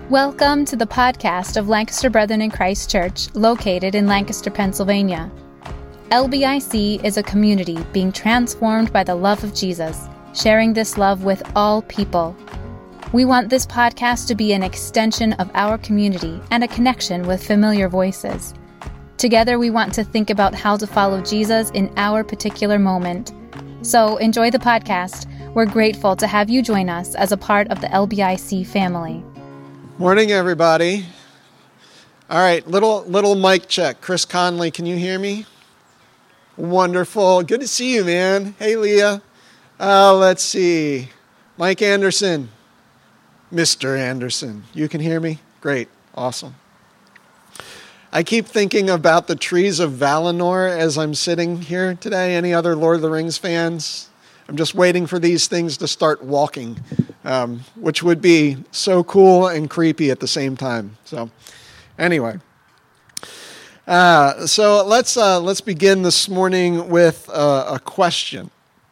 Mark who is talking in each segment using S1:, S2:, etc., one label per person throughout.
S1: Welcome to the podcast of Lancaster Brethren in Christ Church, located in Lancaster, Pennsylvania. LBIC is a community being transformed by the love of Jesus, sharing this love with all people. We want this podcast to be an extension of our community and a connection with familiar voices. Together, we want to think about how to follow Jesus in our particular moment. So enjoy the podcast. We're grateful to have you join us as a part of the LBIC family.
S2: Morning, everybody. All right, little mic check. Chris Conley, can you hear me? Wonderful. Good to see you, man. Hey, Leah. Let's see. Mike Anderson. Mr. Anderson. You can hear me? Great. Awesome. I keep thinking about the trees of Valinor as I'm sitting here today. Any other Lord of the Rings fans? I'm just waiting for these things to start walking, which would be so cool and creepy at the same time. So, anyway, so let's begin this morning with a question.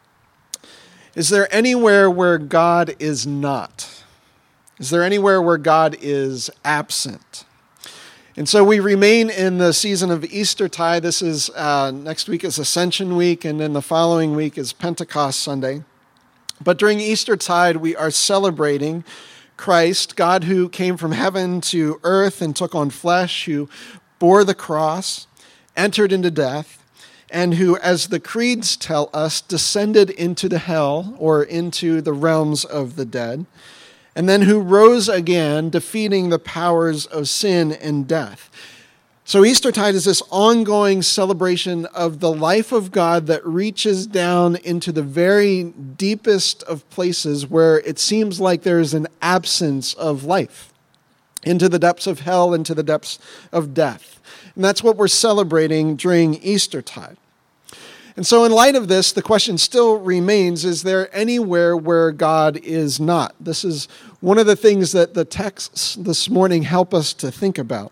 S2: Is there anywhere where God is not? Is there anywhere where God is absent? And so we remain in the season of Eastertide. This is, next week is Ascension Week, and then the following week is Pentecost Sunday. But during Eastertide, we are celebrating Christ, God who came from heaven to earth and took on flesh, who bore the cross, entered into death, and who, as the creeds tell us, descended into the hell or into the realms of the dead, and then who rose again, defeating the powers of sin and death. So Eastertide is this ongoing celebration of the life of God that reaches down into the very deepest of places where it seems like there is an absence of life, into the depths of hell, into the depths of death. And that's what we're celebrating during Eastertide. And so in light of this, the question still remains, is there anywhere where God is not? This is one of the things that the texts this morning help us to think about.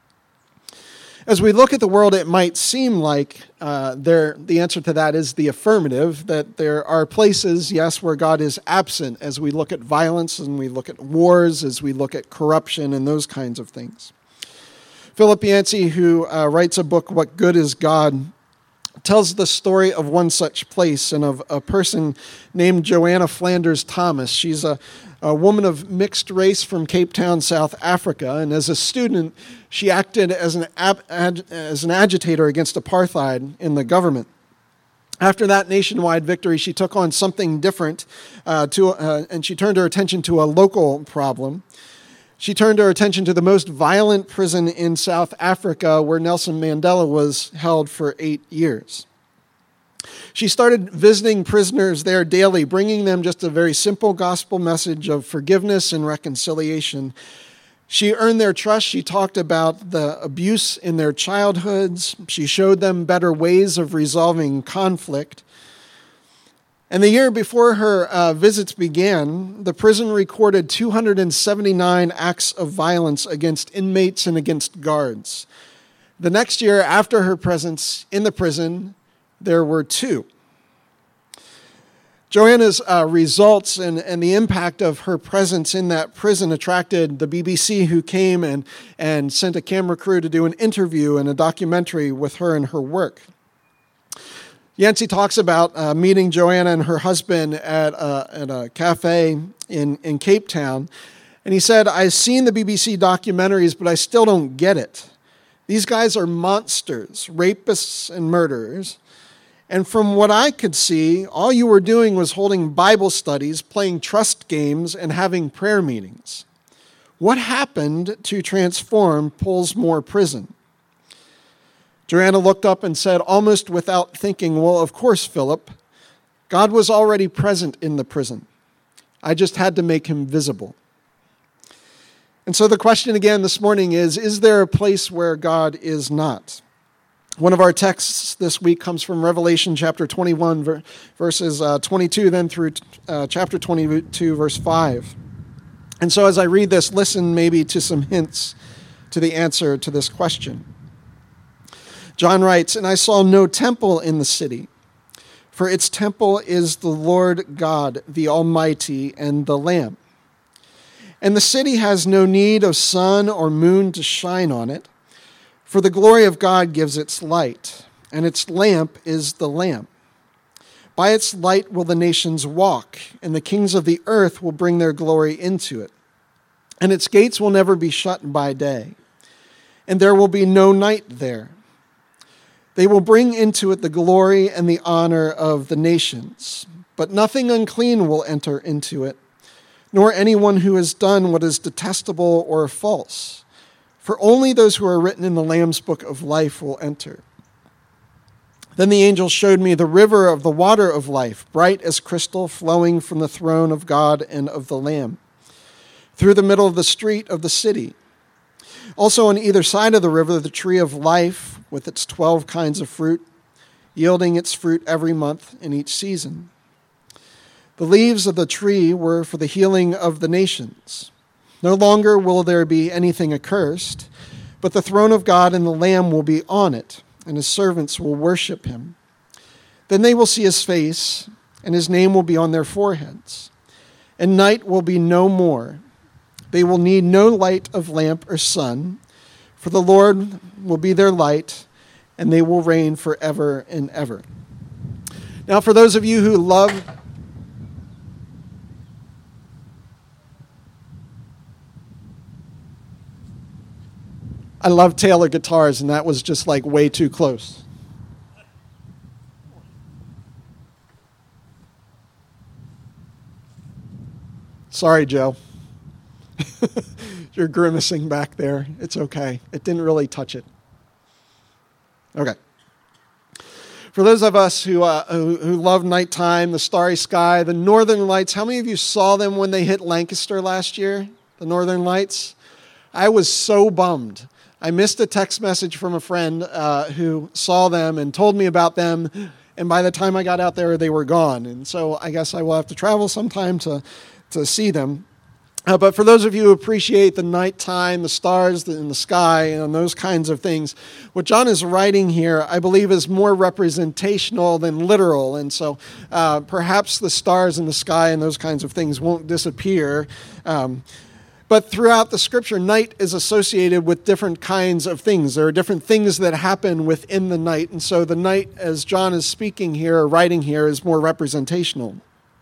S2: As we look at the world, it might seem like the answer to that is the affirmative, that there are places, yes, where God is absent as we look at violence and we look at wars, as we look at corruption and those kinds of things. Philip Yancey, who writes a book, What Good is God?, tells the story of one such place and of a person named Joanna Flanders Thomas. She's a woman of mixed race from Cape Town, South Africa, and as a student, she acted as an agitator against apartheid in the government. After that nationwide victory, she took on something different, and she turned her attention to a local problem. She turned her attention to the most violent prison in South Africa, where Nelson Mandela was held for 8 years. She started visiting prisoners there daily, bringing them just a very simple gospel message of forgiveness and reconciliation. She earned their trust. She talked about the abuse in their childhoods. She showed them better ways of resolving conflict. And the year before her visits began, the prison recorded 279 acts of violence against inmates and against guards. The next year, after her presence in the prison, there were 2. Joanna's results and the impact of her presence in that prison attracted the BBC, who came and sent a camera crew to do an interview and a documentary with her and her work. Yancey talks about meeting Joanna and her husband at a cafe in Cape Town. And he said, I've seen the BBC documentaries, but I still don't get it. These guys are monsters, rapists and murderers. And from what I could see, all you were doing was holding Bible studies, playing trust games, and having prayer meetings. What happened to transform Pollsmoor Prison? Joanna looked up and said, almost without thinking, well, of course, Philip. God was already present in the prison. I just had to make him visible. And so the question again this morning is there a place where God is not? One of our texts this week comes from Revelation chapter 21, verses 22, then through chapter 22, verse 5. And so as I read this, listen maybe to some hints to the answer to this question. John writes, and I saw no temple in the city, for its temple is the Lord God, the Almighty, and the Lamb. And the city has no need of sun or moon to shine on it, for the glory of God gives its light, and its lamp is the Lamb. By its light will the nations walk, and the kings of the earth will bring their glory into it. And its gates will never be shut by day, and there will be no night there. They will bring into it the glory and the honor of the nations, but nothing unclean will enter into it, nor anyone who has done what is detestable or false. For only those who are written in the Lamb's book of life will enter. Then the angel showed me the river of the water of life, bright as crystal, flowing from the throne of God and of the Lamb, through the middle of the street of the city. Also on either side of the river, the tree of life, with its 12 kinds of fruit, yielding its fruit every month in each season. The leaves of the tree were for the healing of the nations. No longer will there be anything accursed, but the throne of God and the Lamb will be on it, and his servants will worship him. Then they will see his face, and his name will be on their foreheads. And night will be no more. They will need no light of lamp or sun, for the Lord will be their light, and they will reign forever and ever. Now, for those of you who love I love Taylor guitars, and that was just like way too close. Sorry, Joe. You're grimacing back there. It's okay. It didn't really touch it. Okay. For those of us who love nighttime, the starry sky, the northern lights, how many of you saw them when they hit Lancaster last year? The northern lights? I was so bummed. I missed a text message from a friend who saw them and told me about them, and by the time I got out there, they were gone. And so I guess I will have to travel sometime to see them. But for those of you who appreciate the nighttime, the stars in the sky, and those kinds of things, what John is writing here, I believe, is more representational than literal. And so perhaps the stars in the sky and those kinds of things won't disappear. But throughout the scripture, night is associated with different kinds of things. There are different things that happen within the night. And so the night, as John is speaking here, or writing here, is more representational.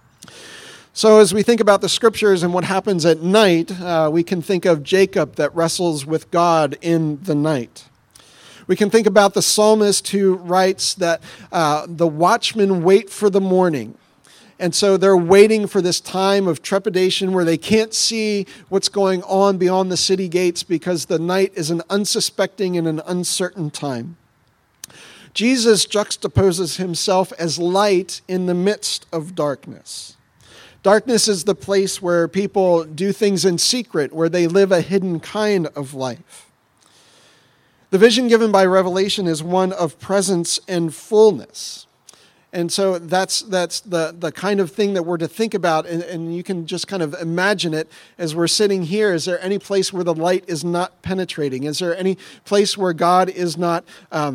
S2: So as we think about the scriptures and what happens at night, we can think of Jacob that wrestles with God in the night. We can think about the psalmist who writes that the watchmen wait for the morning. And so they're waiting for this time of trepidation where they can't see what's going on beyond the city gates because the night is an unsuspecting and an uncertain time. Jesus juxtaposes himself as light in the midst of darkness. Darkness is the place where people do things in secret, where they live a hidden kind of life. The vision given by Revelation is one of presence and fullness. And so that's the kind of thing that we're to think about, and you can just kind of imagine it as we're sitting here. Is there any place where the light is not penetrating? Is there any place where God is not,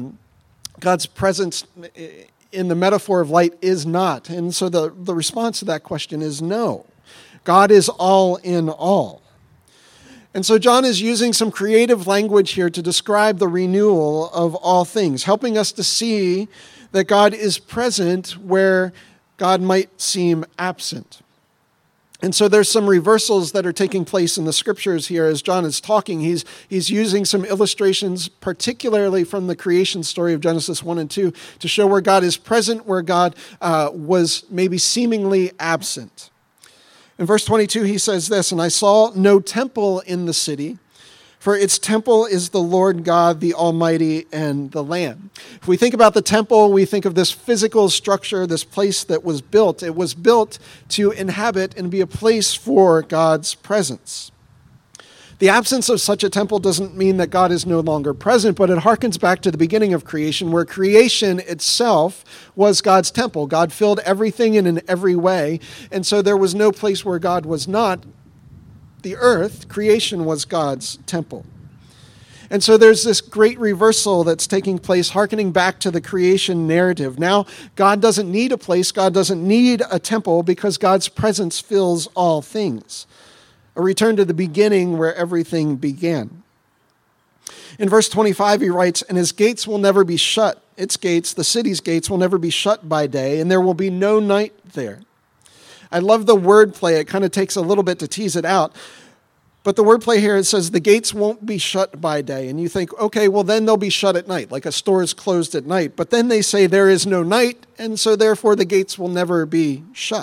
S2: God's presence in the metaphor of light is not? And so the response to that question is no. God is all in all. And so John is using some creative language here to describe the renewal of all things, helping us to see that God is present where God might seem absent. And so there's some reversals that are taking place in the scriptures here as John is talking. He's using some illustrations, particularly from the creation story of Genesis 1 and 2, to show where God is present, where God was maybe seemingly absent. In verse 22, he says this, "And I saw no temple in the city, for its temple is the Lord God, the Almighty, and the Lamb." If we think about the temple, we think of this physical structure, this place that was built. It was built to inhabit and be a place for God's presence. The absence of such a temple doesn't mean that God is no longer present, but it harkens back to the beginning of creation, where creation itself was God's temple. God filled everything in every way, and so there was no place where God was not. The earth, creation, was God's temple. And so there's this great reversal that's taking place, hearkening back to the creation narrative. Now, God doesn't need a place, God doesn't need a temple, because God's presence fills all things. a return to the beginning where everything began. In verse 25, he writes, "And his gates will never be shut. Its gates, the city's gates, will never be shut by day, and there will be no night there." I love the wordplay. It kind of takes a little bit to tease it out. But the wordplay here, it says the gates won't be shut by day. And you think, okay, well then they'll be shut at night, like a store is closed at night. But then they say there is no night, and so therefore the gates will never be shut.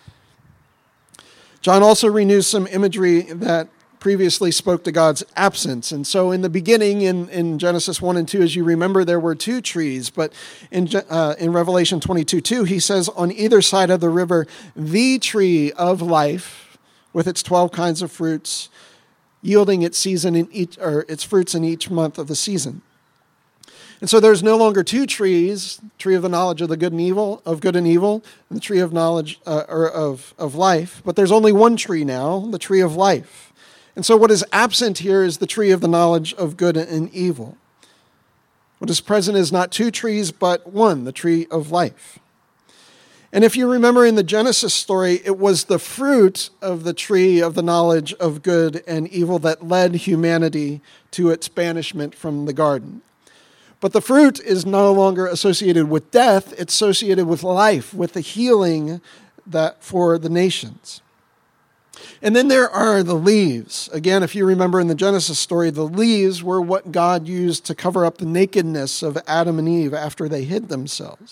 S2: John also renews some imagery that previously spoke to God's absence. And so in the beginning, in Genesis 1 and 2, as you remember, there were two trees. But in Revelation 22:2, he says, on either side of the river, the tree of life, with its 12 kinds of fruits, yielding its season in each, or its fruits in each month of the season. And so there's no longer two trees, tree of the knowledge of the good and evil, and the tree of knowledge of life, but there's only one tree now, the tree of life. And so what is absent here is the tree of the knowledge of good and evil. What is present is not two trees, but one, the tree of life. And if you remember in the Genesis story, it was the fruit of the tree of the knowledge of good and evil that led humanity to its banishment from the garden. But the fruit is no longer associated with death, it's associated with life, with the healing that for the nations. And then there are the leaves. Again, if you remember in the Genesis story, the leaves were what God used to cover up the nakedness of Adam and Eve after they hid themselves.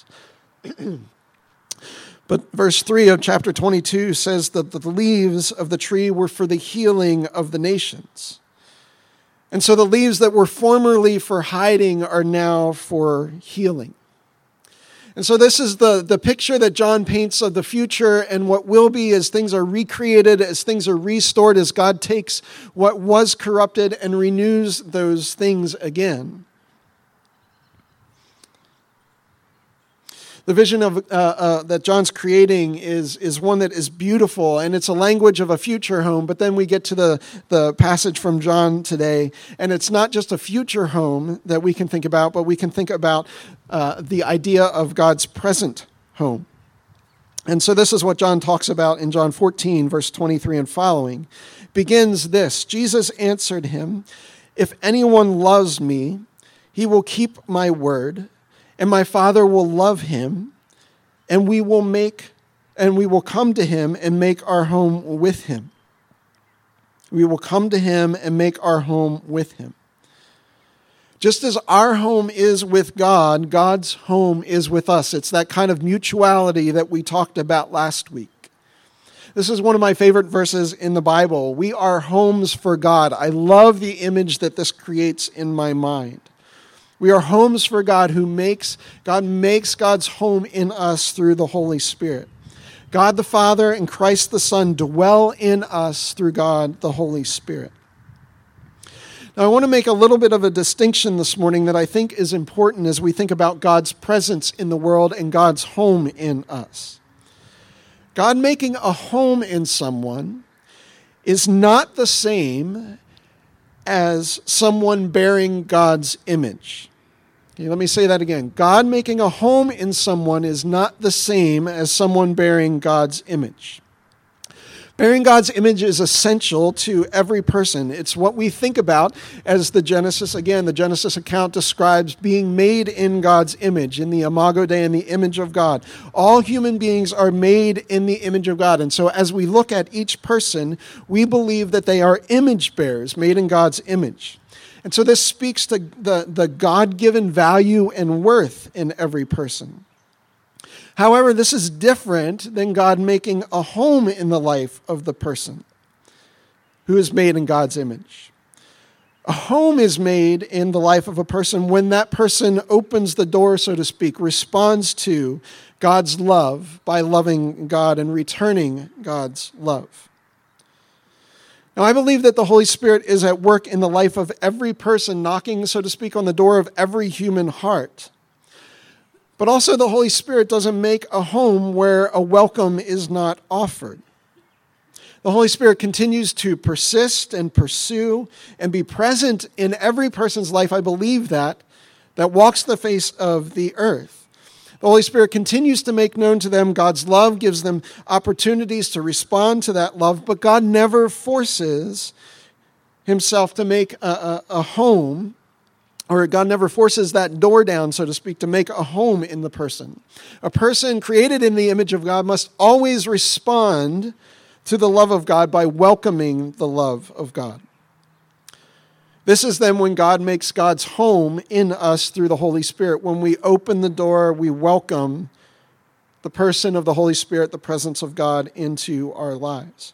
S2: But verse 3 of chapter 22 says that the leaves of the tree were for the healing of the nations. And so the leaves that were formerly for hiding are now for healing. And so this is the picture that John paints of the future and what will be as things are recreated, as things are restored, as God takes what was corrupted and renews those things again. The vision of that John's creating is one that is beautiful, and it's a language of a future home. But then we get to the passage from John today, and it's not just a future home that we can think about, but we can think about the idea of God's present home. And so this is what John talks about in John 14, verse 23 and following. Begins this: Jesus answered him, "If anyone loves me, he will keep my word, and my Father will love him, and we will come to him and make our home with him." We will come to him and make our home with him. Just as our home is with God, God's home is with us. It's that kind of mutuality that we talked about last week. This is one of my favorite verses in the Bible. We are homes for God. I love the image that this creates in my mind. We are homes for God. God makes God's home in us through the Holy Spirit. God the Father and Christ the Son dwell in us through God the Holy Spirit. Now, I want to make a little bit of a distinction this morning that I think is important as we think about God's presence in the world and God's home in us. God making a home in someone is not the same as someone bearing God's image. Okay, let me say that again. God making a home in someone is not the same as someone bearing God's image. Bearing God's image is essential to every person. It's what we think about as the Genesis account describes being made in God's image, in the imago Dei, in the image of God. All human beings are made in the image of God. And so as we look at each person, we believe that they are image bearers, made in God's image. And so this speaks to the God-given value and worth in every person. However, this is different than God making a home in the life of the person who is made in God's image. A home is made in the life of a person when that person opens the door, so to speak, responds to God's love by loving God and returning God's love. Now, I believe that the Holy Spirit is at work in the life of every person, knocking, so to speak, on the door of every human heart. But also the Holy Spirit doesn't make a home where a welcome is not offered. The Holy Spirit continues to persist and pursue and be present in every person's life, I believe that walks the face of the earth. The Holy Spirit continues to make known to them God's love, gives them opportunities to respond to that love, but God never forces himself to make a home, or God never forces that door down, so to speak, to make a home in the person. A person created in the image of God must always respond to the love of God by welcoming the love of God. This is then when God makes God's home in us through the Holy Spirit. When we open the door, we welcome the person of the Holy Spirit, the presence of God, into our lives.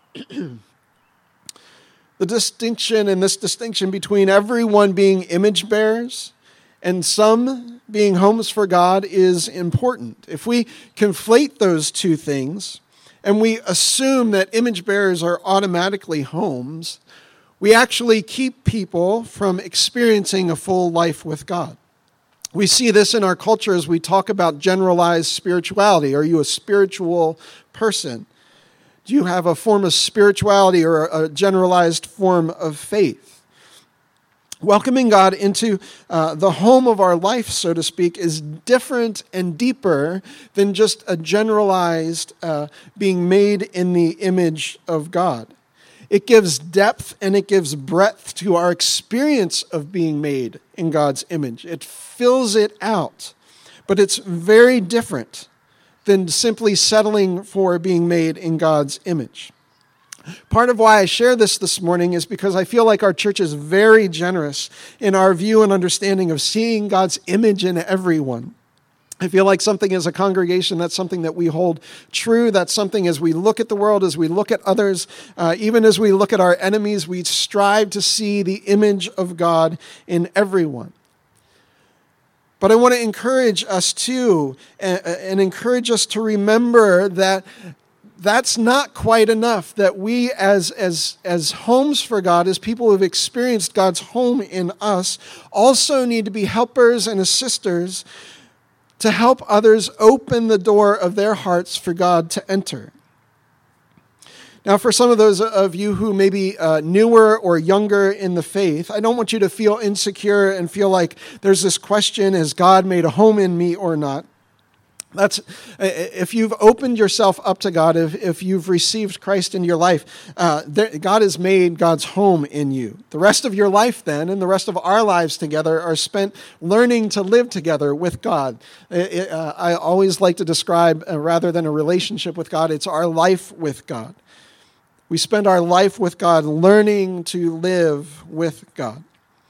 S2: The distinction and this distinction between everyone being image bearers and some being homes for God is important. If we conflate those two things and we assume that image bearers are automatically homes, we actually keep people from experiencing a full life with God. We see this in our culture as we talk about generalized spirituality. Are you a spiritual person? Do you have a form of spirituality or a generalized form of faith? Welcoming God into the home of our life, so to speak, is different and deeper than just a generalized being made in the image of God. It gives depth and it gives breadth to our experience of being made in God's image. It fills it out, but it's very different than simply settling for being made in God's image. Part of why I share this morning is because I feel like our church is very generous in our view and understanding of seeing God's image in everyone. I feel like something as a congregation, that's something that we hold true. That's something as we look at the world, as we look at others, even as we look at our enemies, we strive to see the image of God in everyone. But I want to encourage us too, and encourage us to remember that that's not quite enough, that we as homes for God, as people who have experienced God's home in us, also need to be helpers and assisters to help others open the door of their hearts for God to enter. Now, for some of those of you who may be newer or younger in the faith, I don't want you to feel insecure and feel like there's this question, has God made a home in me or not? That's if you've opened yourself up to God, if you've received Christ in your life, God has made God's home in you. The rest of your life then, and the rest of our lives together, are spent learning to live together with God. I always like to describe, rather than a relationship with God, it's our life with God. We spend our life with God learning to live with God.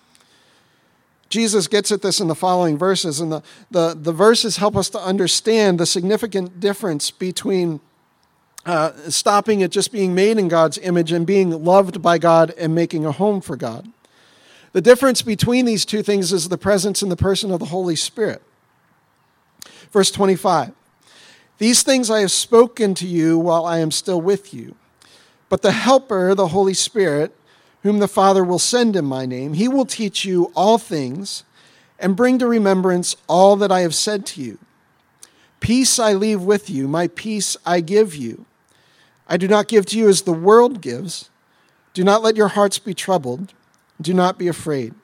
S2: Jesus gets at this in the following verses, and the verses help us to understand the significant difference between stopping at just being made in God's image and being loved by God and making a home for God. The difference between these two things is the presence and the person of the Holy Spirit. Verse 25, "These things I have spoken to you while I am still with you, but the Helper, the Holy Spirit, whom the Father will send in my name, he will teach you all things and bring to remembrance all that I have said to you. Peace I leave with you, my peace I give you. I do not give to you as the world gives. Do not let your hearts be troubled. Do not be afraid."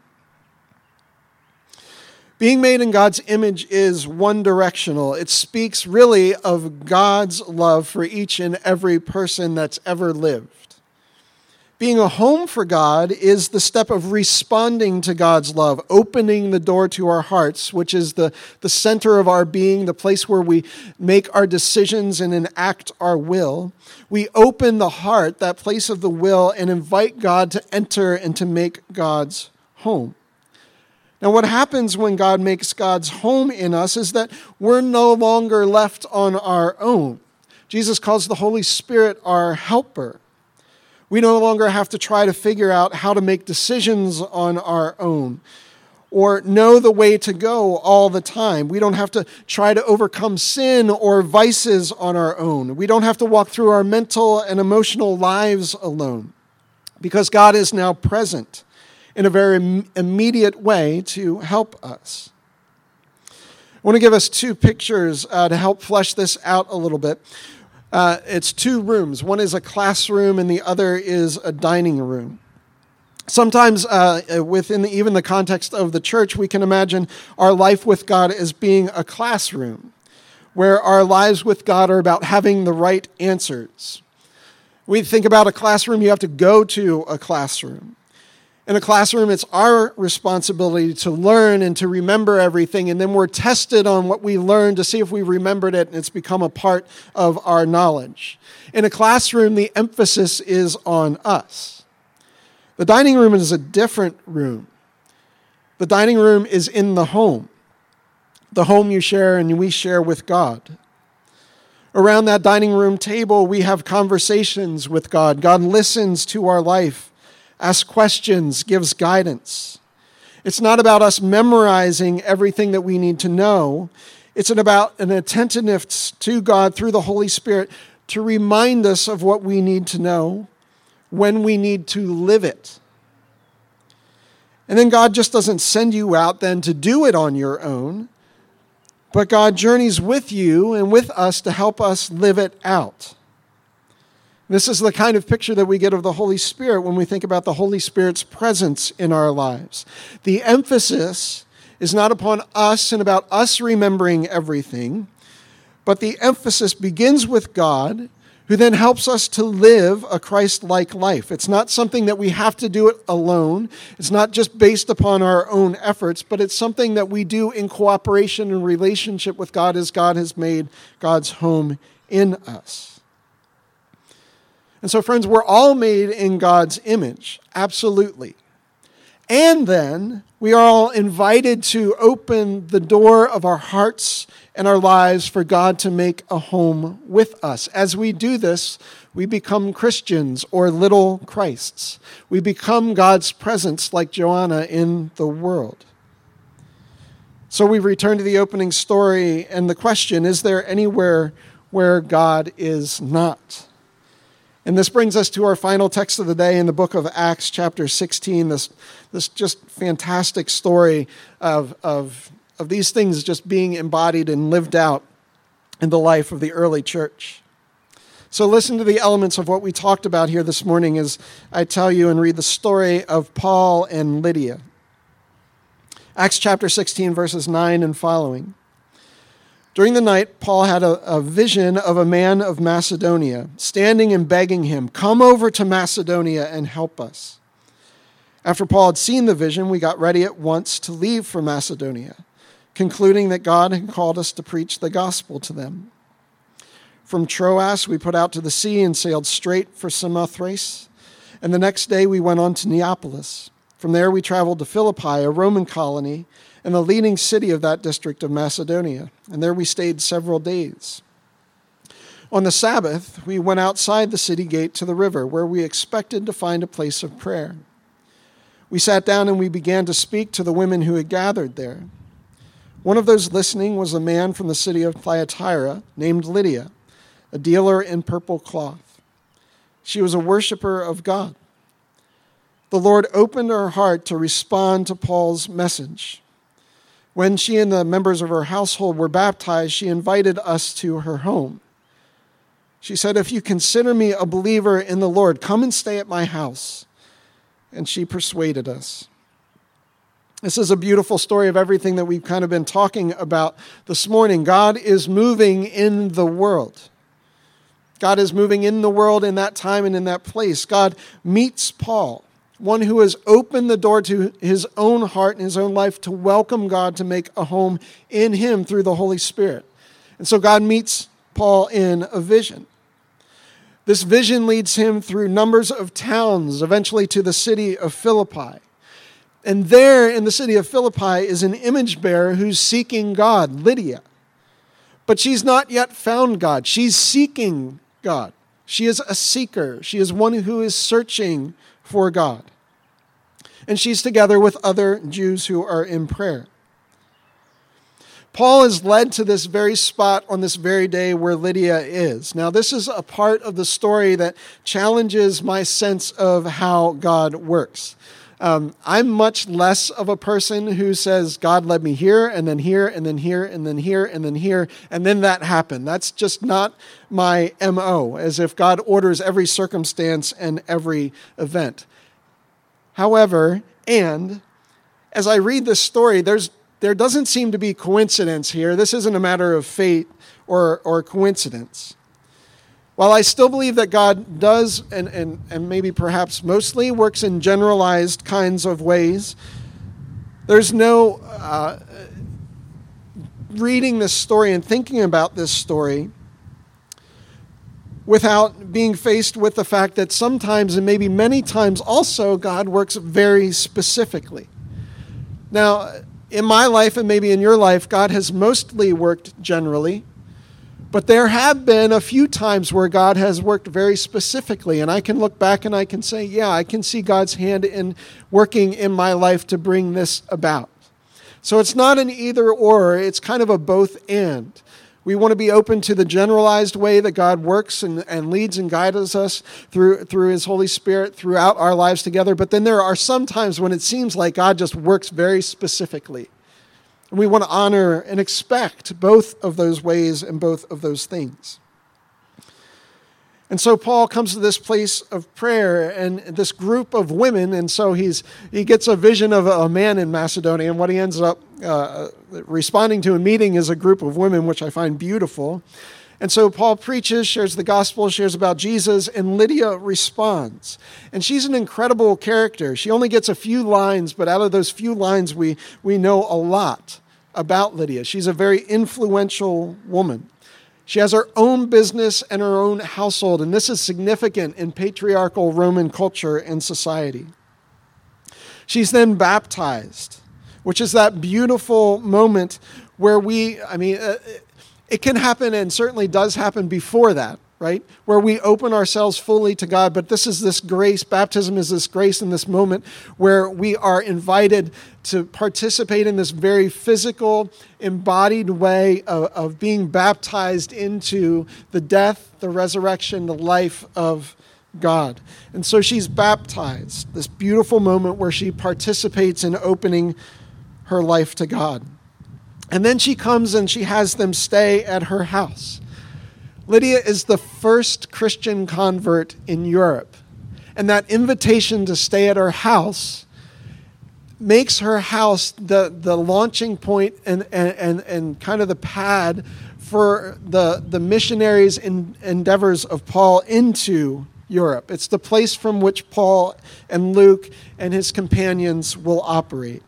S2: Being made in God's image is one-directional. It speaks really of God's love for each and every person that's ever lived. Being a home for God is the step of responding to God's love, opening the door to our hearts, which is the center of our being, the place where we make our decisions and enact our will. We open the heart, that place of the will, and invite God to enter and to make God's home. Now, what happens when God makes God's home in us is that we're no longer left on our own. Jesus calls the Holy Spirit our helper. We no longer have to try to figure out how to make decisions on our own or know the way to go all the time. We don't have to try to overcome sin or vices on our own. We don't have to walk through our mental and emotional lives alone, because God is now present in a very immediate way to help us. I want to give us two pictures to help flesh this out a little bit. It's two rooms. One is a classroom and the other is a dining room. Sometimes within even the context of the church, we can imagine our life with God as being a classroom, where our lives with God are about having the right answers. We think about a classroom, you have to go to a classroom. In a classroom, it's our responsibility to learn and to remember everything, and then we're tested on what we learned to see if we remembered it, and it's become a part of our knowledge. In a classroom, the emphasis is on us. The dining room is a different room. The dining room is in the home you share and we share with God. Around that dining room table, we have conversations with God. God listens to our life, asks questions, gives guidance. It's not about us memorizing everything that we need to know. It's about an attentiveness to God through the Holy Spirit to remind us of what we need to know when we need to live it. And then God just doesn't send you out then to do it on your own, but God journeys with you and with us to help us live it out. This is the kind of picture that we get of the Holy Spirit when we think about the Holy Spirit's presence in our lives. The emphasis is not upon us and about us remembering everything, but the emphasis begins with God, who then helps us to live a Christ-like life. It's not something that we have to do it alone. It's not just based upon our own efforts, but it's something that we do in cooperation and relationship with God as God has made God's home in us. And so, friends, we're all made in God's image, absolutely. And then we are all invited to open the door of our hearts and our lives for God to make a home with us. As we do this, we become Christians or little Christs. We become God's presence like Joanna in the world. So we return to the opening story and the question, is there anywhere where God is not? And this brings us to our final text of the day in the book of Acts, chapter 16, this just fantastic story of these things just being embodied and lived out in the life of the early church. So listen to the elements of what we talked about here this morning as I tell you and read the story of Paul and Lydia. Acts chapter 16, verses 9 and following. During the night, Paul had a vision of a man of Macedonia, standing and begging him, "Come over to Macedonia and help us." After Paul had seen the vision, we got ready at once to leave for Macedonia, concluding that God had called us to preach the gospel to them. From Troas, we put out to the sea and sailed straight for Samothrace, and the next day we went on to Neapolis. From there we traveled to Philippi, a Roman colony, and the leading city of that district of Macedonia, and there we stayed several days. On the Sabbath, we went outside the city gate to the river, where we expected to find a place of prayer. We sat down and we began to speak to the women who had gathered there. One of those listening was a man from the city of Thyatira named Lydia, a dealer in purple cloth. She was a worshiper of God. The Lord opened her heart to respond to Paul's message. When she and the members of her household were baptized, she invited us to her home. She said, "If you consider me a believer in the Lord, come and stay at my house." And she persuaded us. This is a beautiful story of everything that we've kind of been talking about this morning. God is moving in the world. God is moving in the world in that time and in that place. God meets Paul, one who has opened the door to his own heart and his own life to welcome God to make a home in him through the Holy Spirit. And so God meets Paul in a vision. This vision leads him through numbers of towns, eventually to the city of Philippi. And there in the city of Philippi is an image bearer who's seeking God, Lydia. But she's not yet found God. She's seeking God. She is a seeker. She is one who is searching for God. And she's together with other Jews who are in prayer. Paul is led to this very spot on this very day where Lydia is. Now, this is a part of the story that challenges my sense of how God works. I'm much less of a person who says, God led me here, and then here, and then here, and then here, and then here, and then that happened. That's just not my MO, as if God orders every circumstance and every event. However, and as I read this story, there doesn't seem to be coincidence here. This isn't a matter of fate or coincidence. While I still believe that God does, and maybe perhaps mostly, works in generalized kinds of ways, there's no reading this story and thinking about this story without being faced with the fact that sometimes, and maybe many times also, God works very specifically. Now, in my life and maybe in your life, God has mostly worked generally, but there have been a few times where God has worked very specifically, and I can look back and I can say, yeah, I can see God's hand in working in my life to bring this about. So it's not an either or, it's kind of a both and. We want to be open to the generalized way that God works and leads and guides us through His Holy Spirit throughout our lives together. But then there are some times when it seems like God just works very specifically. And we want to honor and expect both of those ways and both of those things. And so Paul comes to this place of prayer and this group of women, and so he gets a vision of a man in Macedonia, and what he ends up responding to and meeting is a group of women, which I find beautiful. And so Paul preaches, shares the gospel, shares about Jesus, and Lydia responds. And she's an incredible character. She only gets a few lines, but out of those few lines, we know a lot about Lydia. She's a very influential woman. She has her own business and her own household, and this is significant in patriarchal Roman culture and society. She's then baptized, which is that beautiful moment where it can happen and certainly does happen before that, right? Where we open ourselves fully to God, but this is this grace. Baptism is this grace in this moment where we are invited to participate in this very physical, embodied way of being baptized into the death, the resurrection, the life of God. And so she's baptized, this beautiful moment where she participates in opening her life to God. And then she comes and she has them stay at her house. Lydia is the first Christian convert in Europe. And that invitation to stay at her house makes her house the launching point and kind of the pad for the missionaries' endeavors of Paul into Europe. It's the place from which Paul and Luke and his companions will operate.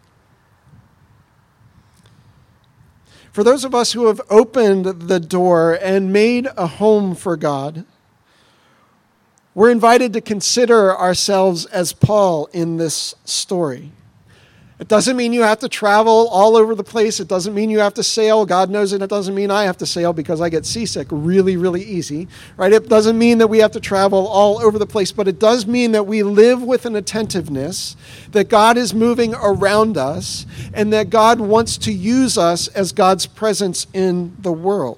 S2: For those of us who have opened the door and made a home for God, we're invited to consider ourselves as Paul in this story. It doesn't mean you have to travel all over the place. It doesn't mean you have to sail. God knows it. It doesn't mean I have to sail because I get seasick really, really easy, right? It doesn't mean that we have to travel all over the place, but it does mean that we live with an attentiveness, that God is moving around us, and that God wants to use us as God's presence in the world.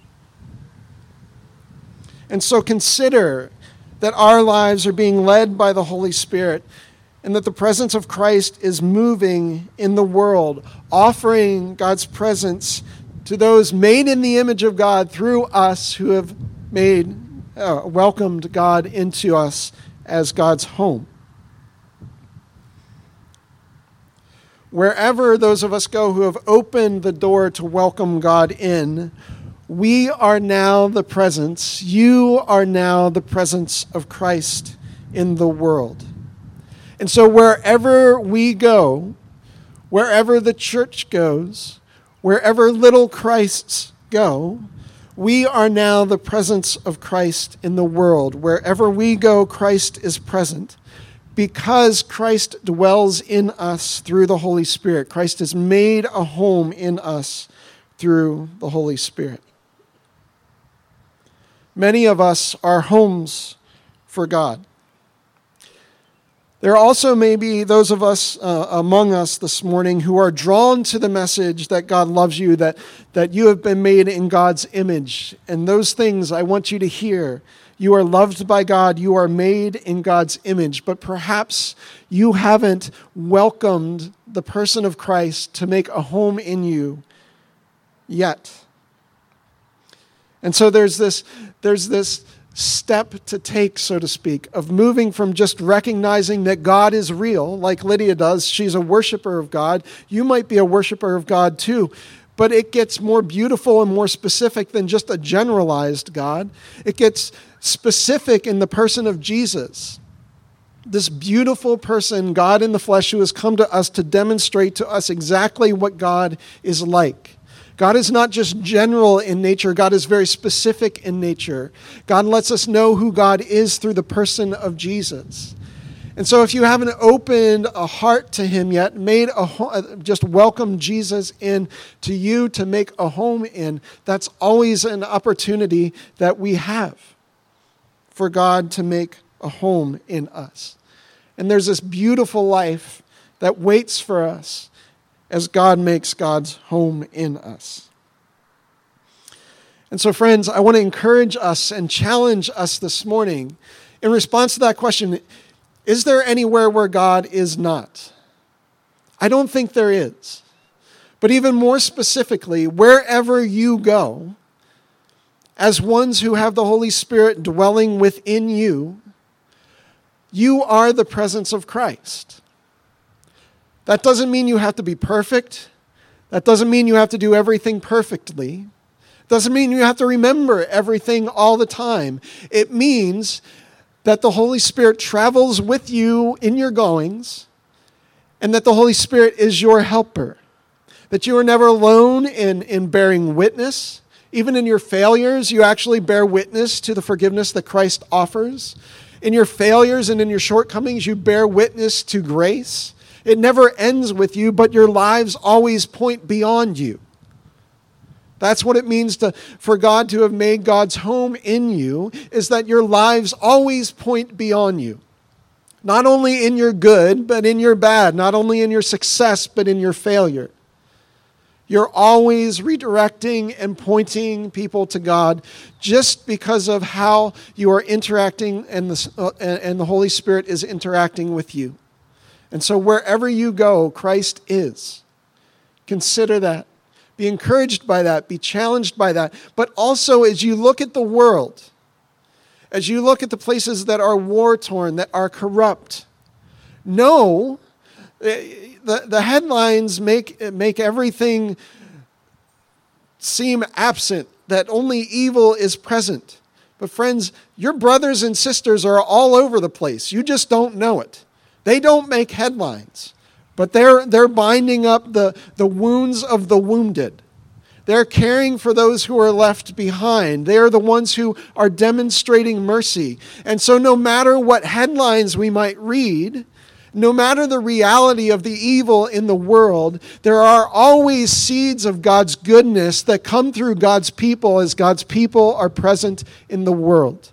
S2: And so consider that our lives are being led by the Holy Spirit, and that the presence of Christ is moving in the world, offering God's presence to those made in the image of God through us who have welcomed God into us as God's home. Wherever those of us go who have opened the door to welcome God in, we are now the presence, you are now the presence of Christ in the world. And so wherever we go, wherever the church goes, wherever little Christs go, we are now the presence of Christ in the world. Wherever we go, Christ is present because Christ dwells in us through the Holy Spirit. Christ has made a home in us through the Holy Spirit. Many of us are homes for God. There also may be those of us among us this morning who are drawn to the message that God loves you, that you have been made in God's image. And those things I want you to hear. You are loved by God. You are made in God's image. But perhaps you haven't welcomed the person of Christ to make a home in you yet. And so there's this step to take, so to speak, of moving from just recognizing that God is real, like Lydia does. She's a worshiper of God. You might be a worshiper of God too. But it gets more beautiful and more specific than just a generalized God. It gets specific in the person of Jesus. This beautiful person, God in the flesh, who has come to us to demonstrate to us exactly what God is like. God is not just general in nature. God is very specific in nature. God lets us know who God is through the person of Jesus. And so if you haven't opened a heart to him yet, just welcomed Jesus in to you to make a home in, that's always an opportunity that we have for God to make a home in us. And there's this beautiful life that waits for us as God makes God's home in us. And so, friends, I want to encourage us and challenge us this morning in response to that question, is there anywhere where God is not? I don't think there is. But even more specifically, wherever you go, as ones who have the Holy Spirit dwelling within you, you are the presence of Christ. That doesn't mean you have to be perfect. That doesn't mean you have to do everything perfectly. It doesn't mean you have to remember everything all the time. It means that the Holy Spirit travels with you in your goings, and that the Holy Spirit is your helper. That you are never alone in bearing witness. Even in your failures, you actually bear witness to the forgiveness that Christ offers. In your failures and in your shortcomings, you bear witness to grace. It never ends with you, but your lives always point beyond you. That's what it means for God to have made God's home in you, is that your lives always point beyond you. Not only in your good, but in your bad. Not only in your success, but in your failure. You're always redirecting and pointing people to God just because of how you are interacting and the Holy Spirit is interacting with you. And so wherever you go, Christ is. Consider that. Be encouraged by that. Be challenged by that. But also as you look at the world, as you look at the places that are war-torn, that are corrupt, know the headlines make everything seem absent, that only evil is present. But friends, your brothers and sisters are all over the place. You just don't know it. They don't make headlines, but they're binding up the wounds of the wounded. They're caring for those who are left behind. They are the ones who are demonstrating mercy. And so no matter what headlines we might read, no matter the reality of the evil in the world, there are always seeds of God's goodness that come through God's people as God's people are present in the world.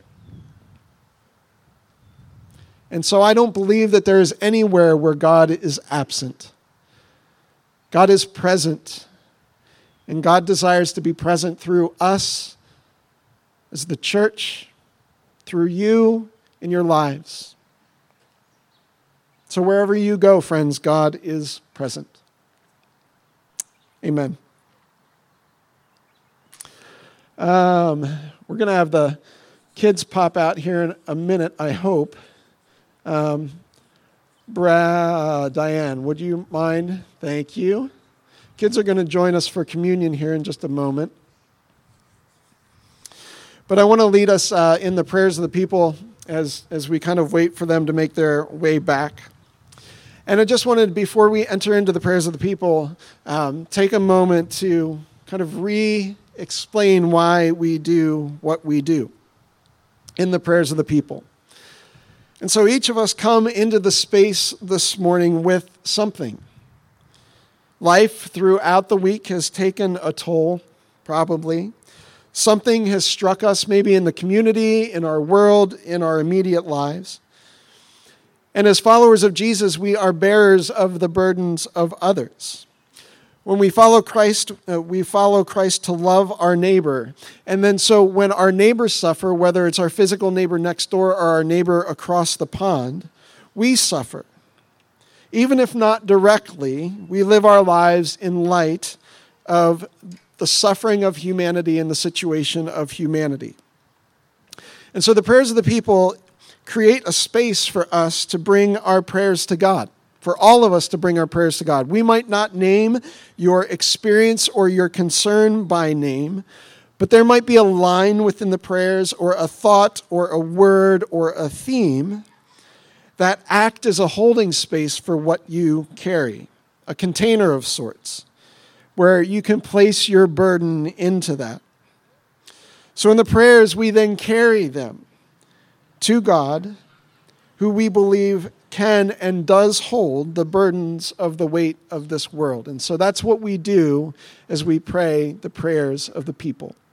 S2: And so I don't believe that there is anywhere where God is absent. God is present. And God desires to be present through us as the church, through you in your lives. So wherever you go, friends, God is present. Amen. We're going to have the kids pop out here in a minute, I hope. Diane, would you mind? Thank you. Kids are going to join us for communion here in just a moment. But I want to lead us in the prayers of the people as we kind of wait for them to make their way back. And I just wanted, before we enter into the prayers of the people, take a moment to kind of re-explain why we do what we do in the prayers of the people. And so each of us come into the space this morning with something. Life throughout the week has taken a toll, probably. Something has struck us maybe in the community, in our world, in our immediate lives. And as followers of Jesus, we are bearers of the burdens of others. When we follow Christ to love our neighbor. And then so when our neighbors suffer, whether it's our physical neighbor next door or our neighbor across the pond, we suffer. Even if not directly, we live our lives in light of the suffering of humanity and the situation of humanity. And so the prayers of the people create a space for us to bring our prayers to God, for all of us to bring our prayers to God. We might not name your experience or your concern by name, but there might be a line within the prayers or a thought or a word or a theme that act as a holding space for what you carry, a container of sorts, where you can place your burden into that. So in the prayers, we then carry them to God, who we believe can and does hold the burdens of the weight of this world. And so that's what we do as we pray the prayers of the people.